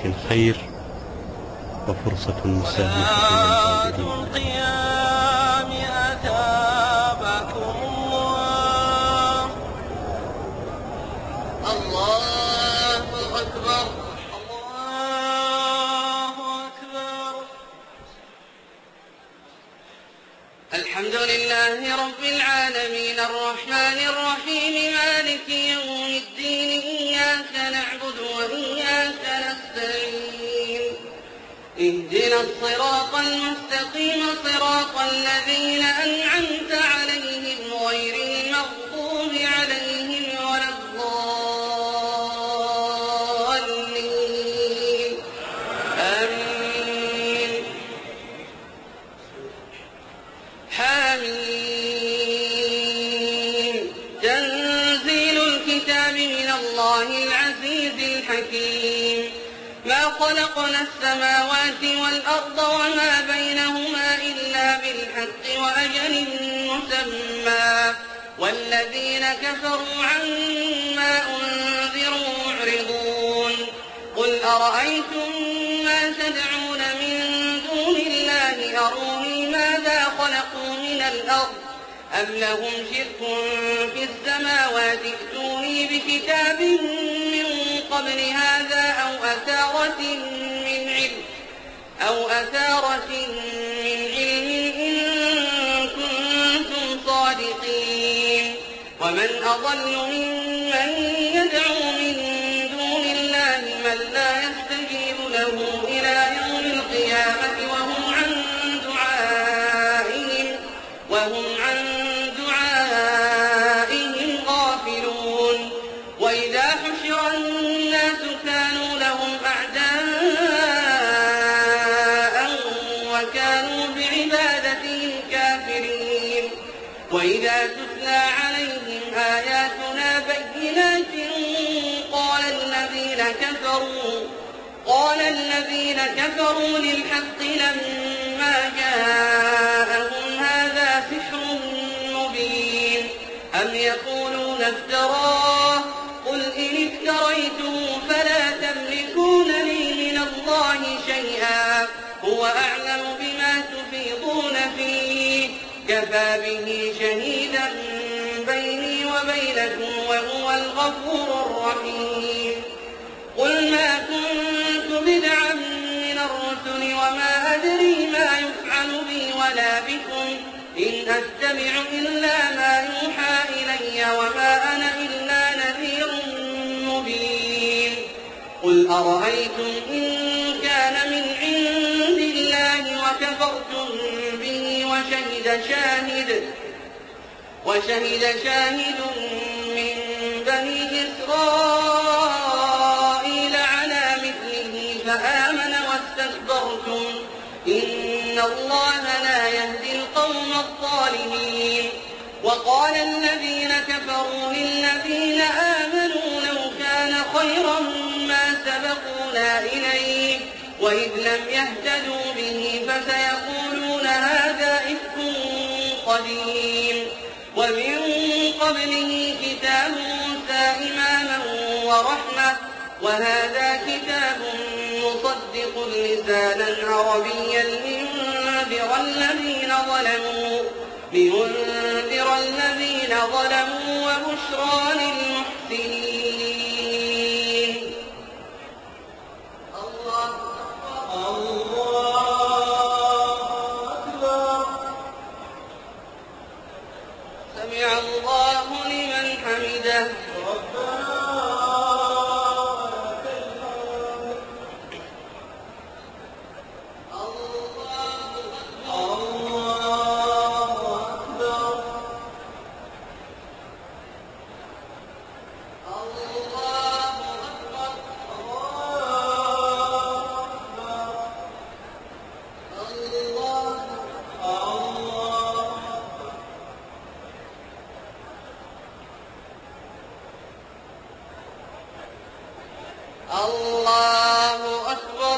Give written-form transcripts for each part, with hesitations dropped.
خير وفرصة مساهمة من القيام أثابكم الله. الله أكبر، الله أكبر. الحمد لله رب العالمين الرحمن الرحيم مالك يوم الدين، إياك نعبد وإياك نستعين، اهدنا الصراط المستقيم صراط الذين أنعمت عليهم غير المغضوب عليهم ولا الضالين، آمين. حميم. تنزيل الكتاب من الله العزيز الحكيم. ما خلقنا السماوات والأرض وما بينهما إلا بالحق وأجل مسمى، والذين كفروا عما أنذروا معرضون. قل أرأيتم ما تدعون من دون الله أروني ماذا خلقوا من الأرض أم لهم شرك في السماوات، ائتوني بكتاب من قبل هذا أو أثارة من علم إن كنتم صادقين. ومن أضل ممن يدعو من دون الله من لا يستجيب له إلى يوم القيامة وهم عن دعائهم غافلون. وإذا حشر الناس كانوا لهم أعداء وكانوا بعبادتهم كافرين. وإذا تتلى عليهم آياتنا بينات قال الذين كفروا للحق لما جاءهم هذا سحر مبين. أم يقولون افتراه، قل إن افتريته فلا تملكون لي من الله شيئا، هو أعلم بما تفيضون فيه، كفى به شهيدا بيني وبينكم وهو الغفور الرحيم. قل ما كنت بدعا من الرسل وما أدري ما يفعل بي ولا بكم، إن أتبع إلا ما يوحى إلي وما أنا إلا نذير مبين. قل أرأيتم إن كان من عند الله وكفرتم به وشهد شاهد من بني إسرائيل على مثله فآمن واستكبرتم، إن الله لا يهدي القوم الظالمين. وقال الذين كفروا للذين آمنوا لو كان خيرا ما سبقونا إليه، وإذ لم يهتدوا به فسيقولون هذا إفك قديم. ومن قبله كتاب موسى إماما ورحمة، وهذا كتاب مصدق لسانا عربيا لينذر الذين ظلموا وبشرى للمحسنين. الله أكبر. سمع الله لمن حمده. الله أكبر.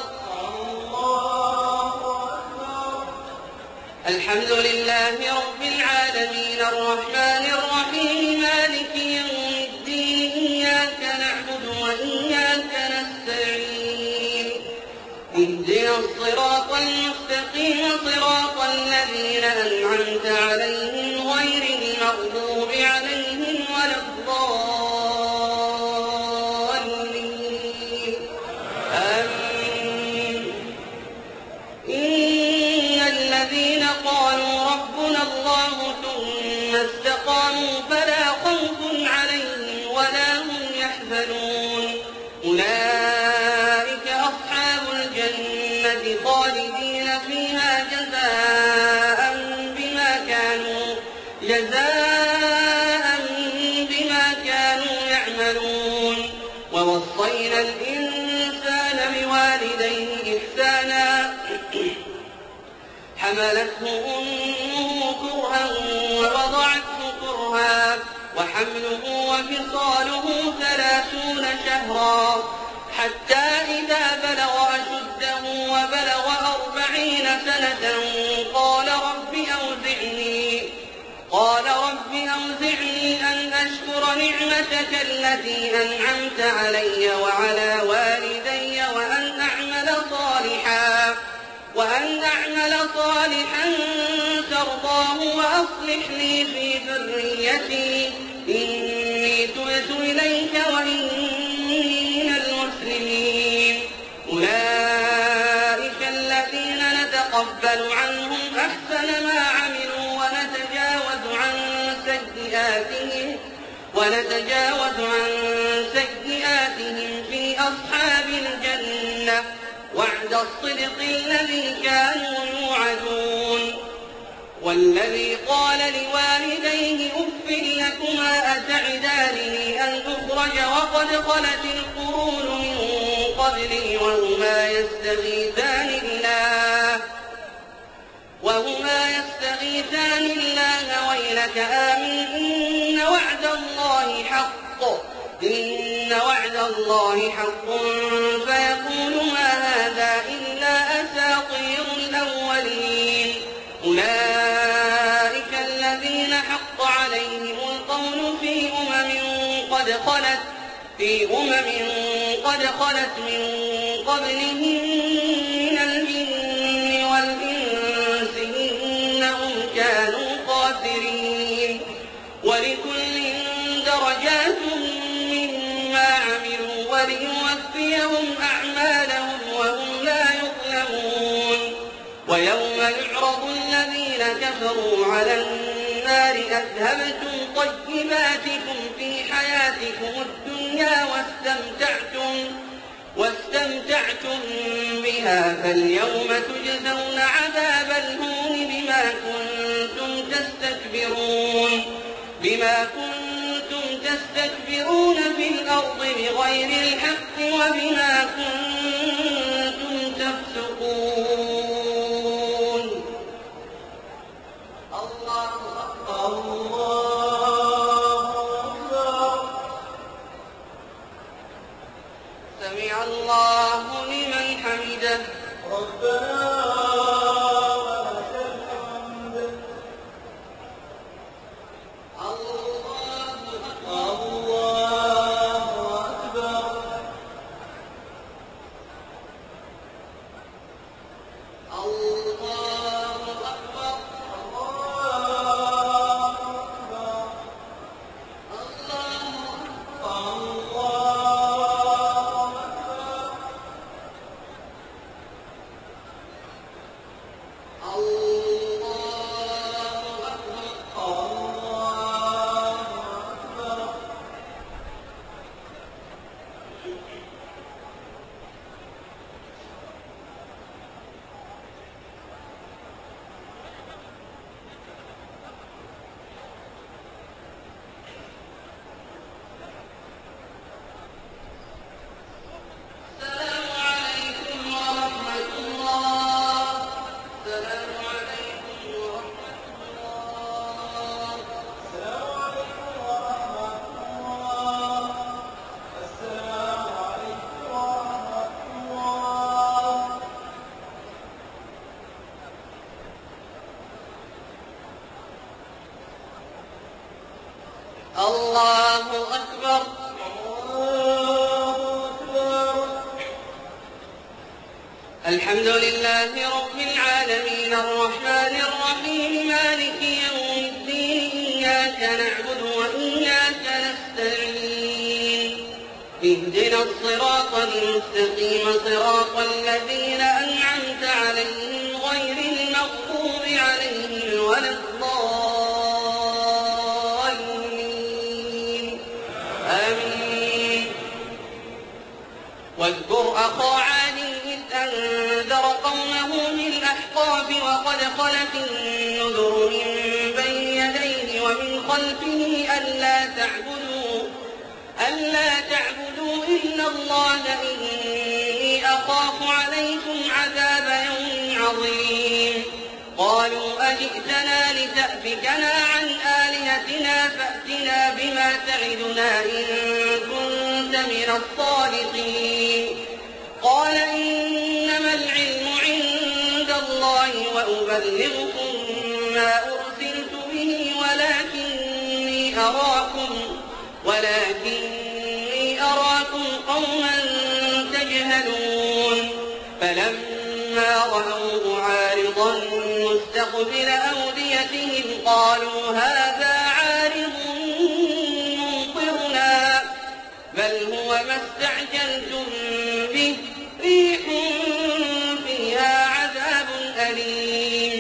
الحمد لله رب العالمين الرحمن الرحيم مالك يوم الدين، إياك نعبد وإياك نستعين، اهدنا الصراط المستقيم صراط الذين أنعمت عليهم غير المغضوب عليهم ولا الضالين آمين. إن الذين قالوا ربنا الله ثم استقاموا فلا خوف عليهم ولا هم يحزنون أولئك أصحاب الجنة خالدين فيها جزاء بما كانوا يعملون ووصينا الإنسان بوالديه إحسانا حملته أمه كرها ووضعته كرها وحمله وفصاله 30 شهرا حتى إذا بلغ أشده وبلغ 40 سنة قال رب أوزعني أن أشكر نعمتك التي أنعمت علي وعلى والدي وأن أعمل صالحا ترضاه وأصلح لي في ذريتي إني تبت إليك وإني من المسلمين أولئك الذين نتقبل عنهم أحسن ما عملوا ونتجاوز عن سيئاتهم في أصحاب الجنة وعد الصدق الذي كانوا يوعدون والذي قال لوالديه أف لكما أتعدانني أن أخرج وقد خلت القرون من قبلي وهما يستغيثان الله ويلك آمن إن وعد الله حق فيقول ما هذا إلا أساطير الأولين أولئك الذين حق عليهم القول في أمم قد خلت من قبلهم من الجن والإنس إنهم كانوا خاسرين ولكل درجات مما عملوا وليوفيهم أعمالهم وهم لا يظلمون ويوم يعرض الذين كفروا على النار أذهبتم طيباتكم في حياتكم الدنيا واستمتعتم بها فاليوم تجزون عذاب الهون بما كنتم تستكبرون في الأرض بغير الحق وبما كنتم تفسقون. الله أكبر. سمع الله لمن حمده. ربنا ولك الحمد. الله أكبر. الله أكبر. الله أكبر. الحمد لله رب العالمين الرحمن الرحيم مالك يوم الدين إياك نعبد وإياك نستعين اهدنا الصراط المستقيم صراط الذين أنعمت عليهم غير المغضوب عليهم ولا الضالين آمين. واذكر أخا عاد إذ أنذر قومه بالأحقاف وقد خلت النذر من بين يديه ومن خلفه ألا تعبدوا إلا الله إني أخاف عليكم عذاب يوم عظيم. قالوا أجئتنا لتأفكنا عن آلهتنا فأتنا بما تعدنا إن كنت من الصادقين. قال إنما العلم عند الله وأبلغكم ما أرسلت به ولكني أراكم قوما تجهلون. فلما رأوه عارضا مستقبل أوديتهم قالوا هذا عارض ممطرنا بل هو ما استعجلتم به ريح فيها عذاب أليم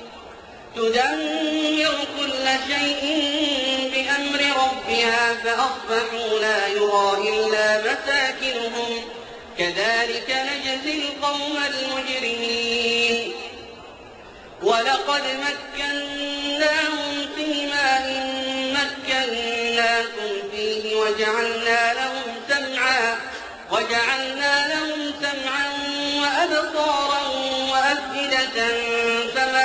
تدمر كل شيء بأمر ربها فأصبحوا لا يرى إلا مساكنهم كذلك نجزي القوم المجرمين. ولقد مكناهم في ماء مكناكم فيه وجعلنا لهم سمعا وأبصارا وأفئدة فما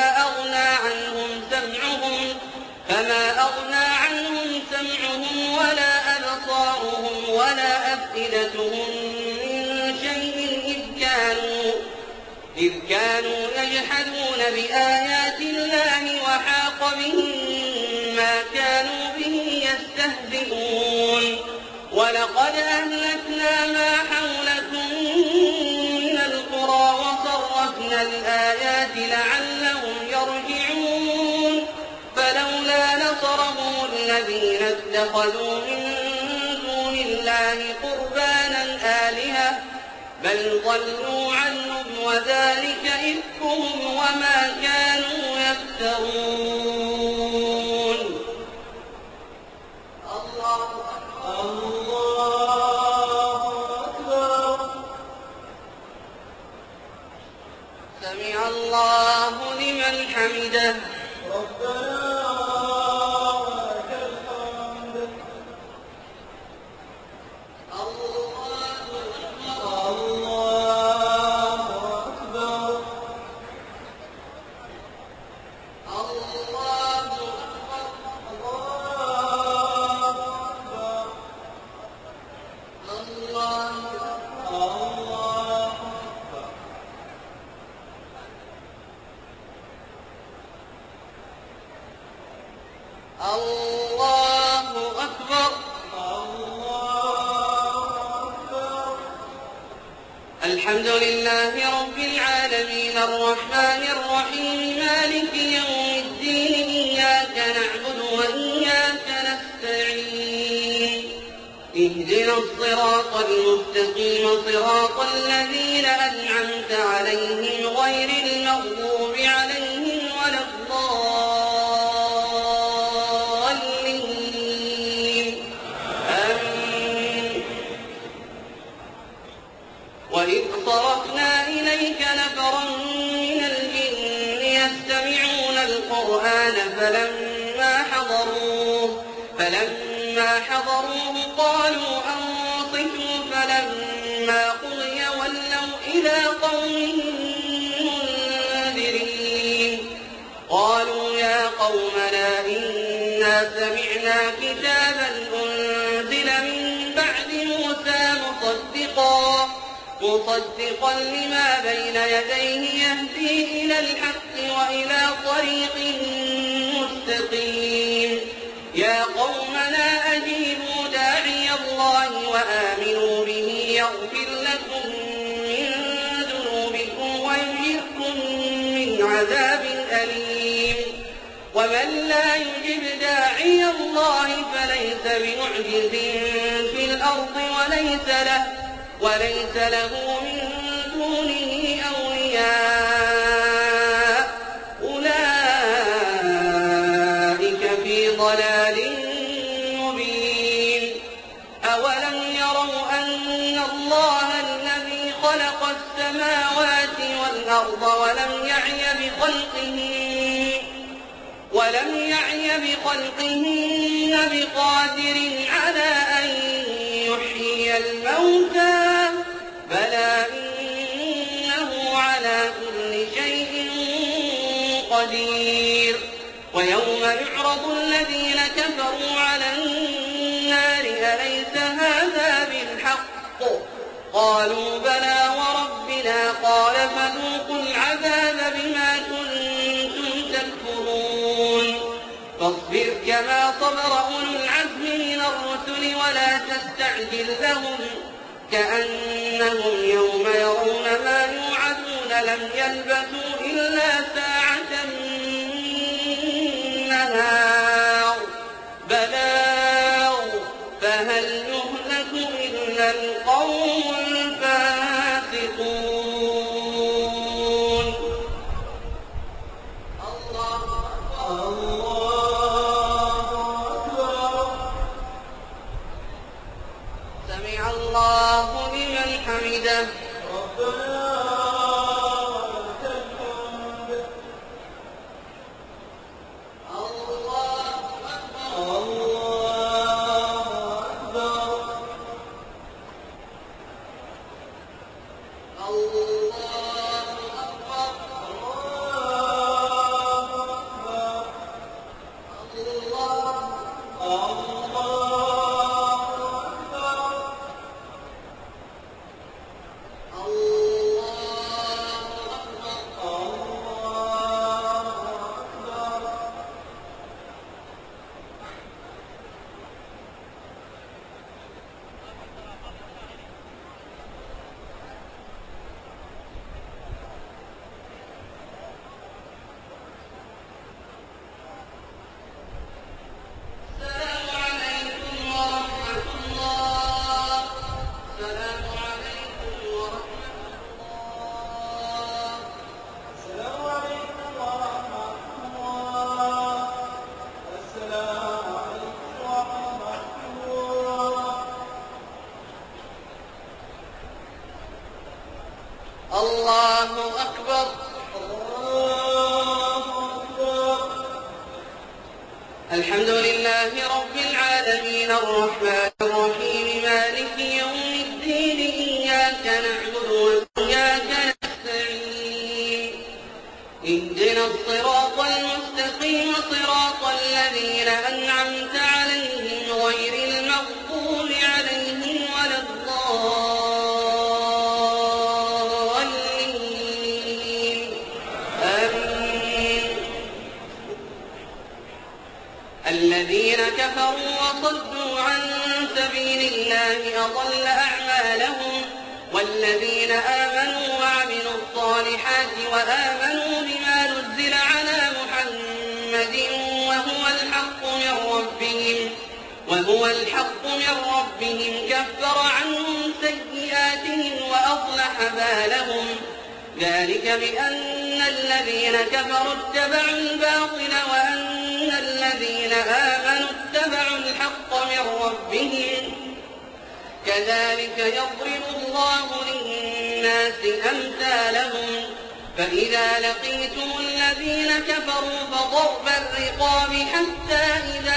أغنى عنهم سمعهم ولا أبصارهم ولا أفئدتهم من شيء إذ كانوا يجحدون بآيات الله وحاق بهم ما كانوا به يستهزئون. ولقد أهلكنا ما حولكم من القرى وصرفنا الآيات لعلهم يرجعون. فلولا نصرهم الذين اتخذوا من دون الله قربانا آلهة بل ضلوا عنهم وذلك إفكهم وما كانوا يفترون. الله أكبر. سمع الله لمن حمده. ربنا ولك الحمد. الله أكبر. الحمد لله رب العالمين الرحمن الرحيم مالك يوم الدين إياك نعبد وإياك نستعين اهدنا الصراط المستقيم صراط الذين أنعمت عليهم غير المغضوب عليهم ولا الضالين آمين. وإذ صرفنا إليك نفرا من الجن يستمعون القرآن فلما حضروه قالوا أنصتوا فلما قضي ولوا إلى قومهم منذرين. قالوا يا قومنا إنا سمعنا كتابا أنزل من بعد موسى مصدقا لما بين يديه يهدي إلى الحق وإلى طريق مستقيم. يا قومنا أجيبوا داعي الله وآمنوا به يغفر لكم من ذنوبكم أليم ومن لا يجب داعي الله فليس بمعجز في الأرض وليس له من دونه أولياء أولئك في ضلال مبين أولم يروا أن الله الذي خلق السماوات والأرض ولم يعي بخلقهن بقادر على أن يحيي الموتى بلى إنه على كل شيء قدير ويوم يعرض الذين كفروا على النار أليس هذا بالحق قالوا بلى وربنا قال فذوقوا العذاب بما كنتم تكفرون فاصبر كما صبر أولو العزم من الرسل ولا تستعجل لهم كأنهم يوم يرون ما يوعدون لم يلبثوا إلا ساعة من نهار بلاغ فهل يهلك إلا القوم الفاسقون سمع الله لمن حمده الله أكبر الحمد لله رب العالمين الرحمن الرحيم مالك يوم الدين إياك نعبد وإياك نستعين اهدنا الصراط المستقيم صراط الذين أنعمت عليهم غير المغضوب عليهم ولا الضالين آمين الذين كفروا وصدوا عن سبيل الله أضل أعمالهم والذين آمنوا وعملوا الصالحات وآمنوا بما نزل على محمد وهو الحق من ربهم كفر عنهم سيئاتهم وأصلح بالهم ذلك بأن الذين كفروا اتبعوا الباطل وأن الذين آمنوا اتبعوا الحق من ربهم كذلك يضرب الله للناس أمثالهم فإذا لقيتم الذين كفروا فضرب الرقاب حتى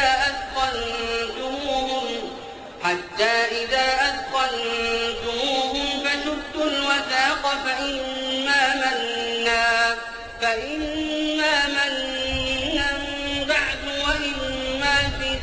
إذا أثقلتموهم فشدوا الوثاق فإما منا بعد وإما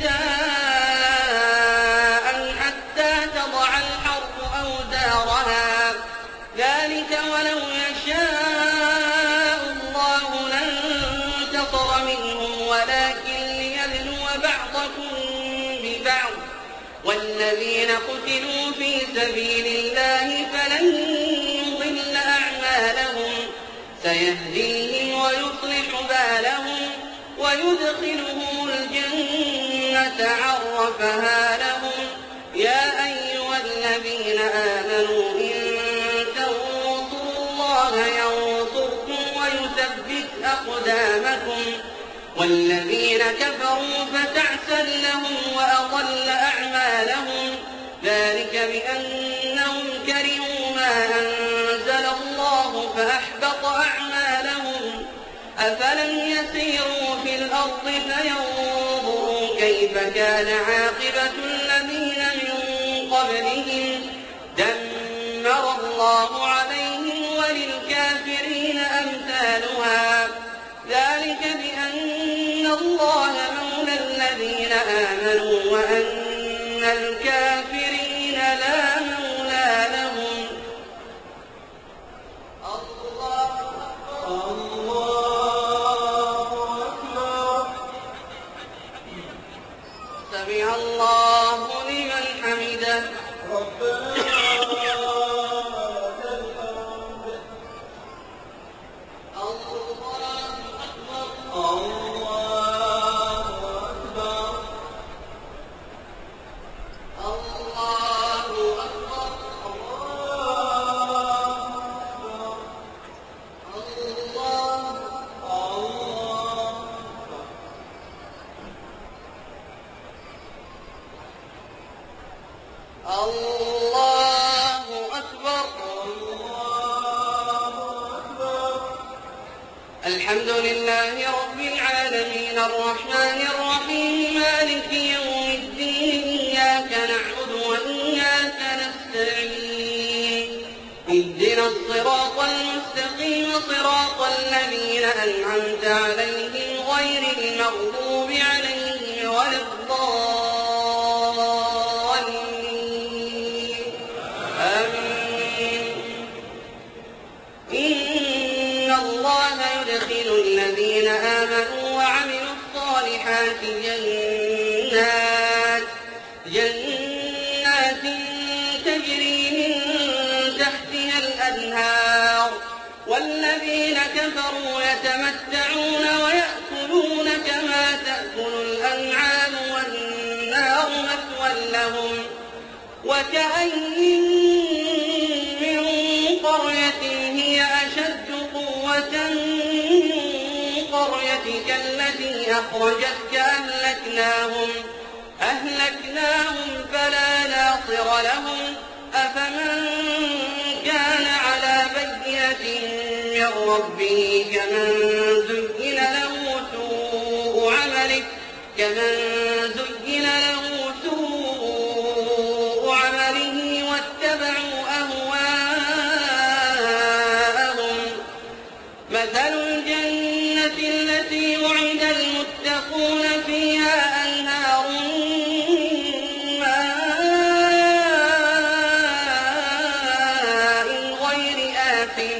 فداء حتى تضع الحرب أوزارها ذلك ولو يشاء الله لانتصر منهم ولكن ليبلو بعضكم ببعض والذين قتلوا في سبيل الله فلن يضل أعمالهم سيهديهم ويصلح بالهم ويدخلهم الجنة عرفها لهم. يا أيها الذين آمنوا إن تنصروا الله ينصركم ويثبت أقدامكم والذين كفروا فتعسا لهم وأضل أعمالهم ذلك بأنهم كرهوا ما أنزل الله فأحبط أعمالهم. أفلم يسيروا في الأرض فينظروا كيف كان عاقبة الذين من قبلهم دمر الله عليهم وللكافرين أمثالها ذلك بأن الله مولى الذين آمنوا وأن الكافرين لا مولى لهم. الله أكبر. سمع الله لمن حمده. الله أكبر. الحمد لله رب العالمين الرحمن الرحيم مالك يوم الدين إياك نعبد وإياك نستعين اهدنا الصراط المستقيم صراط الذين أنعمت عليهم غير المغضوب عليهم ولا الضالين آمين. إن الله يدخل الذين آمنوا وعملوا الصالحات جنات تجري من تحتها الأنهار والذين كفروا يتمتعون ويأكلون كما تأكل الأنعام والنار مثوى لهم. وكأين من قرية هي أشد قوة من قريتك التي أخرجتك أهلكناهم فلا ناصر لهم. أفمن كان على بينة من ربه كمن زين له سوء عمله واتبعوا أهواءهم. مثل الجنة التي وعد المتقون فيها أنهار من ماء غير آسن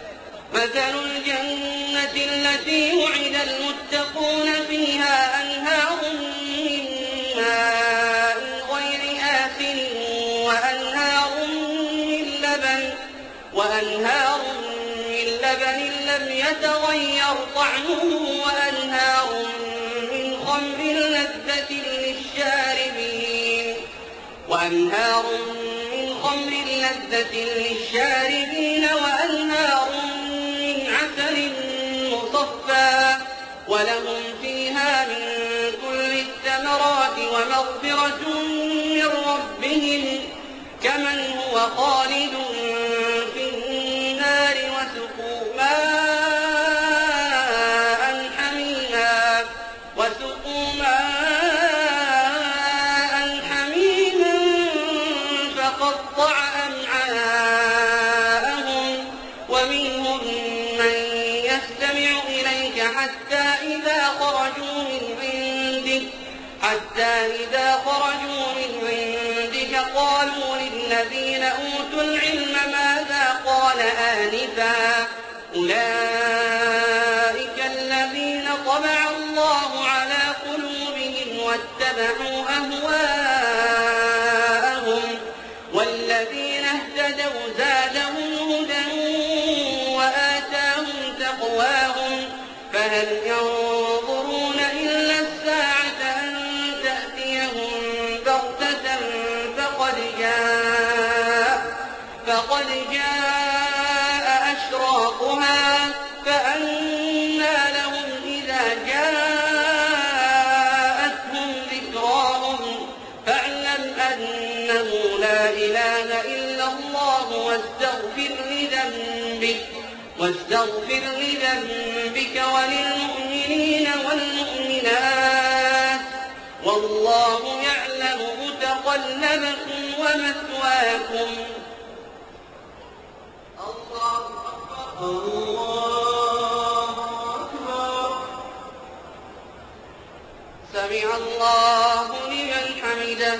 وأنهار من لبن لم يتغير طعمه وأنهار من خمر لذة للشاربين وأنهار من عسل مصفى ولهم فيها من كل الثمرات ومغفرة من ربهم كمن هو خالد في النار وسقوا ماء حميما فقطع أمعاءهم ومنهم من يستمع إليك حتى إذا خرجوا من عندك قالوا للذين أوتوا العلم ماذا قال آنفا أولئك الذين طبع الله على قلوبهم واتبعوا أهواءهم والذين اهتدوا زادهم هدى وآتاهم تقواهم بذنبك واستغفر لذنبك وللمؤمنين والمؤمنات والله يعلم متقلبكم ومثواكم. الله أكبر. سمع الله لمن حمده.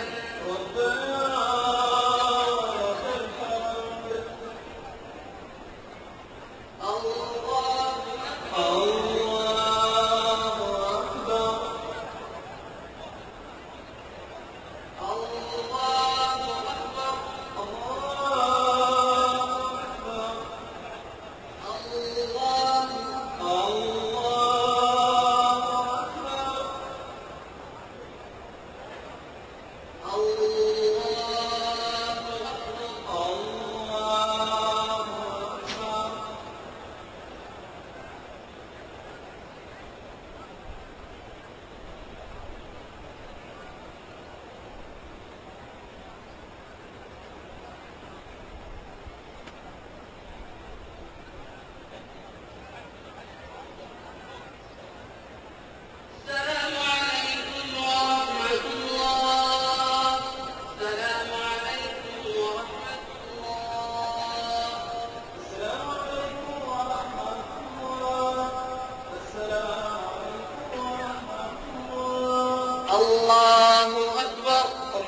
الله أكبر.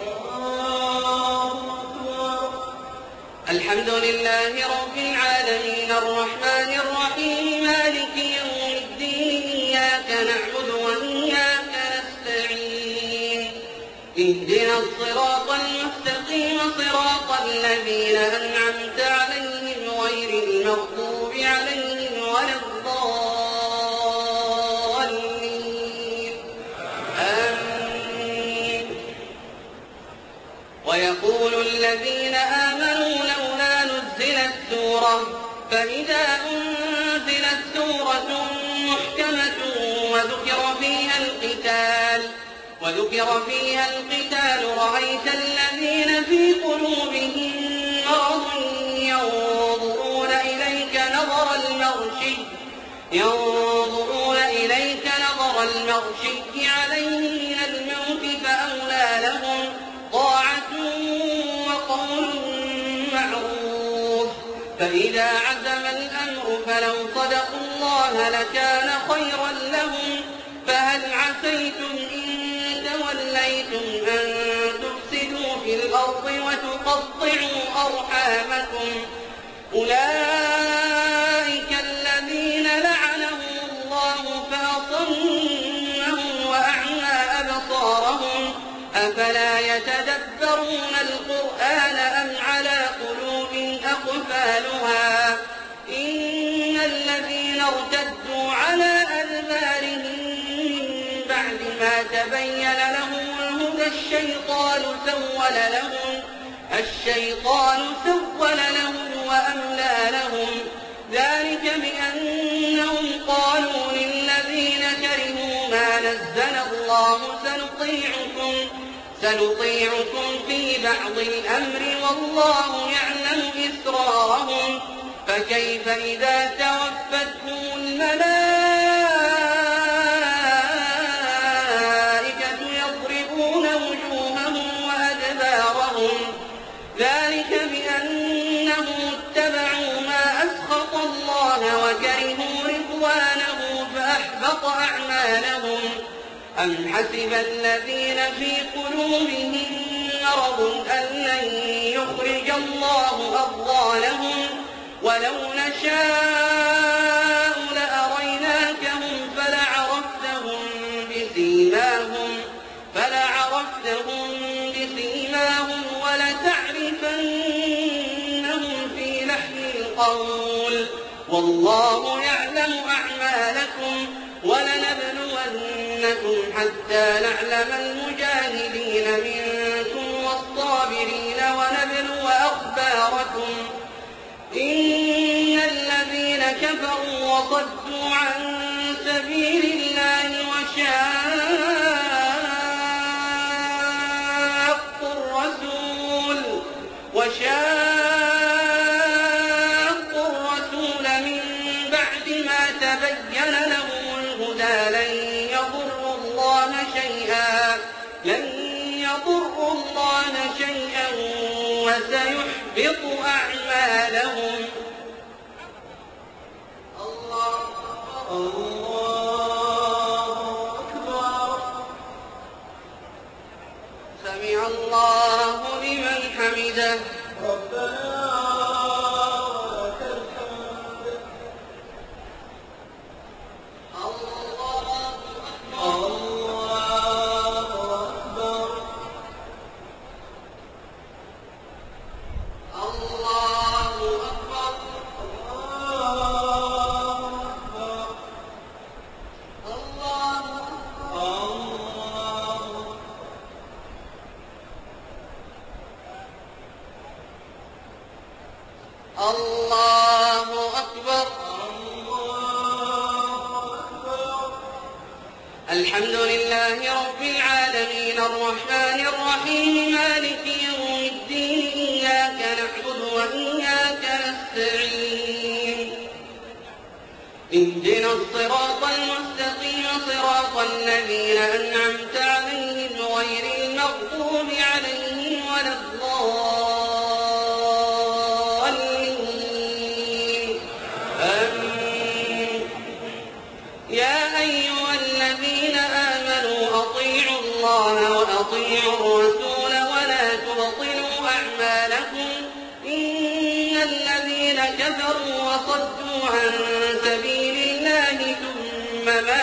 الحمد لله رب العالمين الرحمن الرحيم مالك يوم الدين إياك نعبد وإياك نستعين اهدنا الصراط المستقيم صراط الذين أنعمت عليهم غير المغضوب عليهم ولا الضالين آمين. ويقول الذين آمنوا لولا نزلت سورة فإذا أنزلت سورة محكمة وذكر فيها القتال رأيت الذين في قلوبهم مرض ينظرون إليك نظر المغشي عليه من الموت فأولى لهم طاعة وقول معروف. فإذا عزم الأمر فلو صدقوا الله لكان خيرا لهم. فهل عسيتم إن توليتم أن تفسدوا في الأرض وتقطعوا أرحامكم أولئك الذين لعنهم الله فأصمهم وأعمى أبصارهم أفلا يتدبرون القرآن أم على قلوب أقفالها إن الذين ارتدوا على أدبارهم بعد ما تبين لهم الهدى الشيطان سول لهم وأملى لهم ذلك بأنهم قالوا للذين كرهوا ما نزل الله سنطيعكم في بعض الأمر والله يعلم إسرارهم فكيف إذا توفتهم الملائكة يضربون وجوههم وأدبارهم ذلك بأنهم اتبعوا ما أسخط الله وكرهوا رضوانه فأحبط أعمالهم. أم حسب الذين في قلوبهم مرض أن لن يخرج الله أضغانهم ولو نشاء لأريناكهم فلعرفتهم ولتعرفنهم في لحن القول والله يعلم أعمالكم ولنبلونكم حتى نعلم المجاهدين منكم والصابرين ونبلو أخباركم إن الذين كفروا وصدوا عن سبيل الله وشاقوا الرسول تبين لهم الهدى لن يضروا الله شيئا وسيحبط أعمالهم. الله أكبر. سمع الله لمن حمده. ربنا ولك الحمد. الله أكبر. الله أكبر. الحمد لله رب العالمين الرحمن الرحيم مالك يوم الدين إياك نعبد وإياك نستعين اهدنا الصراط المستقيم صراط الذين أنعمت عليهم غير المغضوب عليهم ولا الضالين. آمين. يا أيها الذين آمنوا أطيعوا الله وأطيعوا الرسول ولا تبطلوا أعمالكم إن الذين كفروا وصدوا عن سبيل الله ثم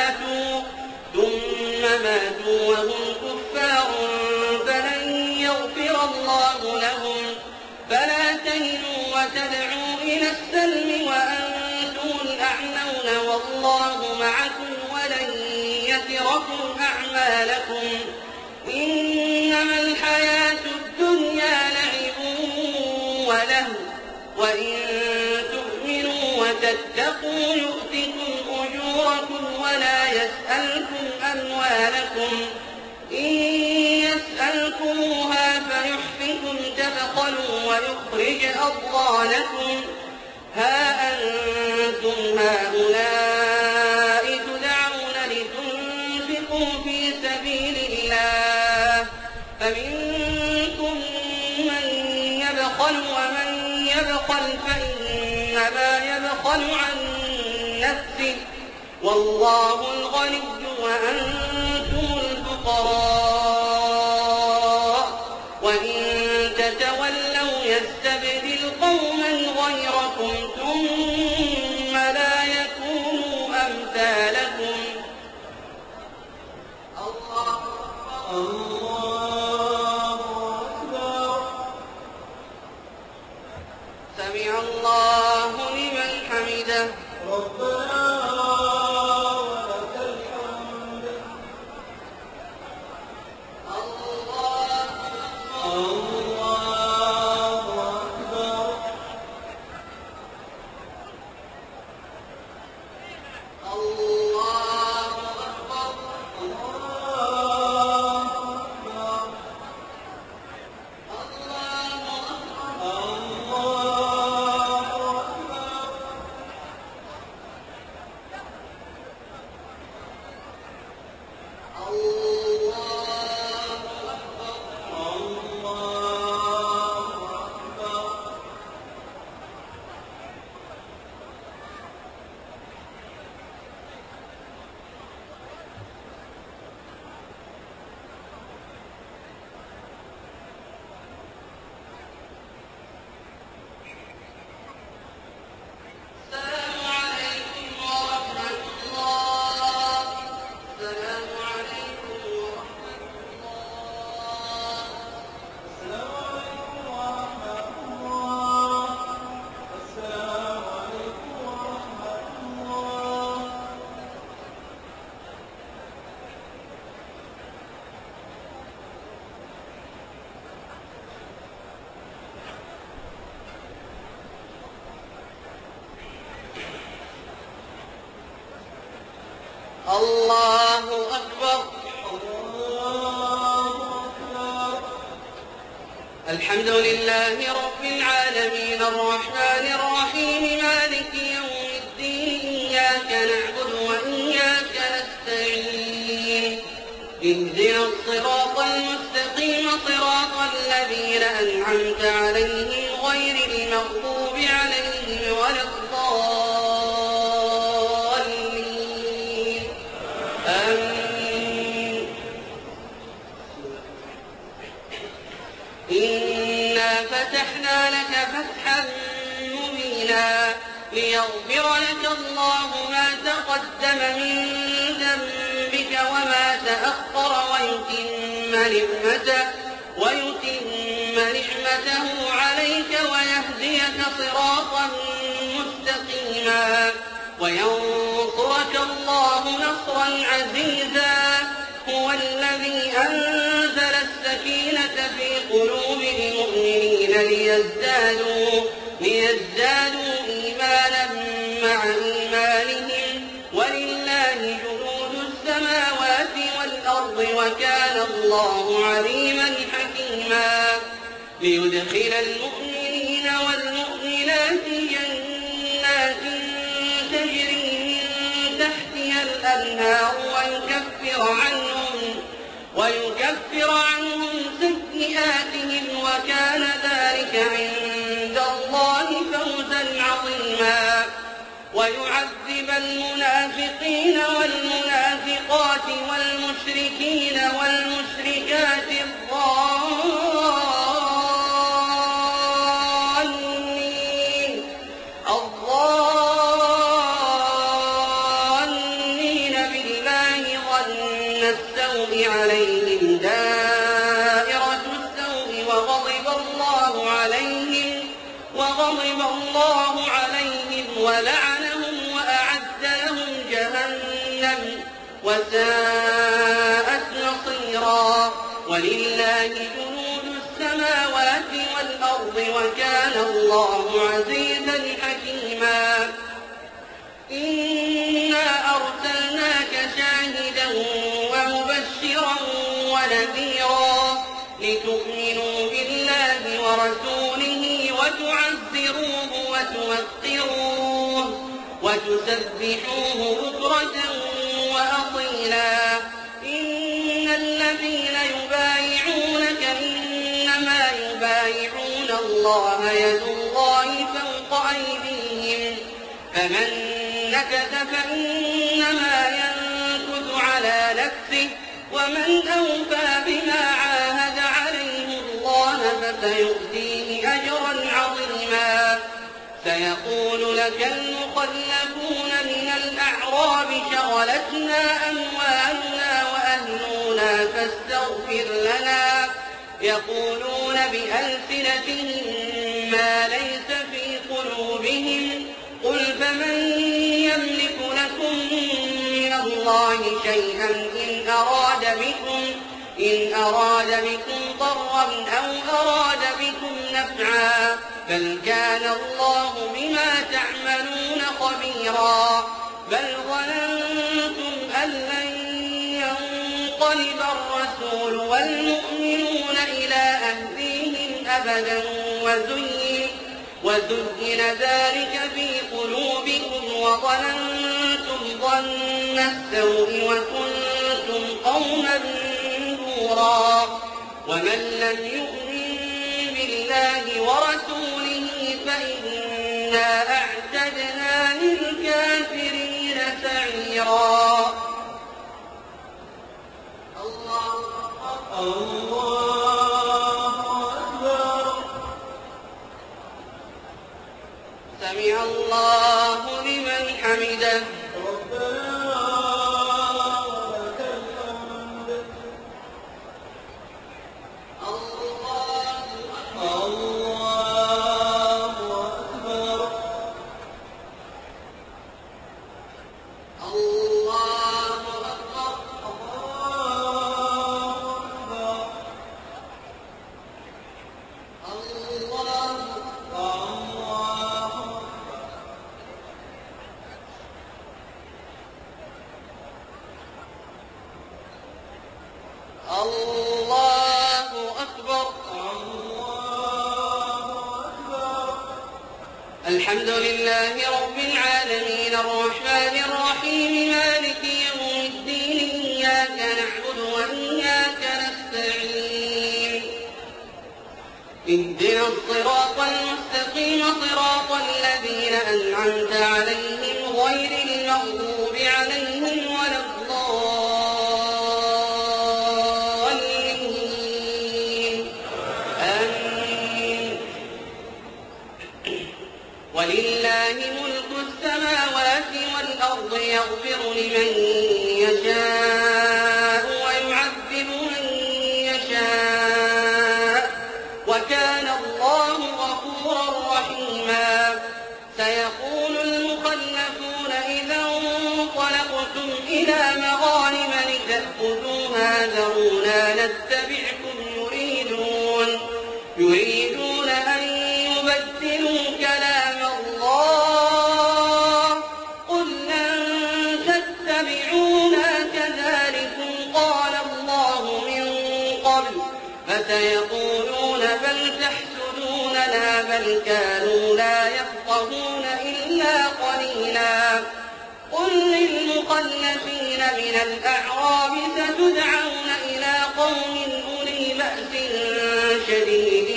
ماتوا وهم كفار فلن يغفر الله لهم. فلا تهنوا وتدعوا إلى السلم وأنتم الأعلون والله معكم ولن يتركم أعمالكم. إنما الحياة الدنيا لعب ولهو وإن تؤمنوا وتتقوا يؤتكم أجوركم ولا يسألكم أموالكم. إن يسألكموها فيحفكم تبخلوا ويخرج أضغانكم. ها أنتم هؤلاء تدعون لتنفقوا في سبيل الله فمنكم من يبخل ومن يبخل فإنما يبخل عن نفسه والله الغني وأنتم الفقراء وإن تتولوا يستبدل قوما غيركم ثم لا يكونوا أمثالكم. الله أكبر. سمع الله لمن حمده. ربنا ولك الحمد. الله أكبر. الله أكبر. الله أكبر. الحمد لله رب العالمين الرحمن الرحيم مالك يوم الدين إياك الصراط المستقيم صراط الذين أنعمت عليهم غير المغضوب عليهم ولا الضالين آمين. إنا فتحنا لك فتحا مبينا ليغفر لك الله ما تقدم من ذنبك وما تأخر ويتم نعمته عليك ويهديك صراطا مستقيما وينصرك الله نصرا عزيزا. هو الذي أنزل السكينة في قلوب المؤمنين ليزدادوا إيمانا مع إيمانهم ولله جنود السماوات والأرض وكان الله عليما حكيما. ليدخل المؤمنين والمؤمنات جنات تجري من تحتها الأنهار ويكفر عنهم سيئاتهم وكان ذلك عند الله فوزا عظيما. ويعذب المنافقين والمنافقات والمشركين والمشركات الظانين بالله ظن السوء عليهم دائرة السوء وغضب الله عليهم ولعنهم وأعد لهم جهنم وساءت مصيرا. ولله جنود السماوات والأرض وكان الله عزيزا حكيما. إنا أرسلناك شاهدا ومبشرا ونذيرا لتؤمنوا بالله ورسوله وتعزروه وتوقروه وتسبحوه بكرة وأصيلا. إن الذين يبايعونك إنما يبايعون الله يد الله فوق أيديهم فمن نكث فإنما ينكث على نفسه ومن أوفى بما عاهد عليه الله فسيؤتيه أجرا عظيما. سيقول لك المخلفون من الأعراب شغلتنا أموالنا وأهلنا فاستغفر لنا يقولون بألسنتهم ما ليس في قلوبهم قل فمن يملك لكم من الله شيئا إن أراد بكم ضرا أو أراد بكم نفعا بل كان الله بما تعملون خبيرا. بل ظننتم أن لن ينقلب الرسول والمؤمنون إلى أهليهم أبدا وزين ذلك في قلوبكم وظننتم ظن السوء وكنتم قوما بورا. ومن لم يؤمن بالله ورسوله فإنا أعتدنا للكافرين سعيرا. الله أكبر. سمع الله لمن حمده. الله أكبر. الحمد لله رب العالمين الرحمن الرحيم مالك يوم الدين إياك نعبد وإياك اهدنا الصراط المستقيم صراط الذين أنعمت عليهم غير المغضوب عليهم ولا الضالين آمين. ولله ملك السماوات والأرض يغفر لمن يشاء ويعذب من يشاء وكان الله غفورا رحيما. سيقول المخلفون إذا انطلقتم إلى مغانم لتأخذوها ذرونا نتبعكم يريدون أن يبدلوا كلام الله قل لن تتبعونا كذلكم قال الله من قبل فسيقولون بل تحسدوننا بل كانوا لا يفقهون إلا قليلا. قل للمخلفين من الأعراب ستدعون إلى قوم أولي بأس شديد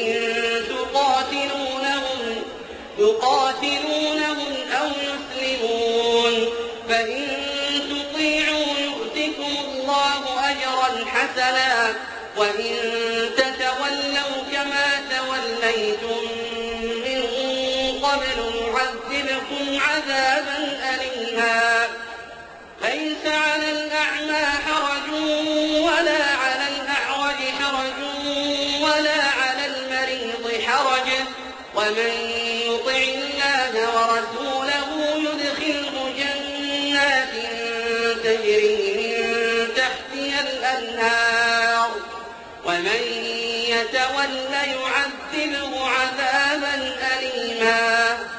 يقاتلونهم أو يسلمون فإن تطيعوا يؤتكم الله أجرا حسنا وإن تتولوا كما توليتم من قبل نعذبكم عذابا أليما. ليس على الأعمى حرج ولا على الأعرج حرج ولا على المريض حرج ومن يطع الله ورسوله يدخله جنات تجري من تحتها الأنهار ومن يتول يعذبه عذابا أليما.